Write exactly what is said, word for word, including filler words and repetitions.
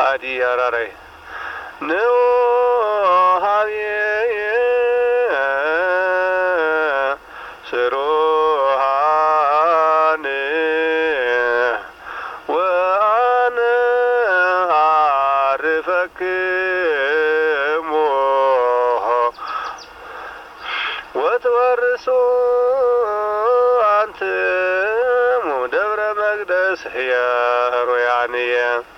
አዲ አራራይ ነው ሀቢዬ ስሩሃን ወአነ አርፈክሞ ወትወርሱ አንትሙ ደብረ መቅደስ ህያሮያንየ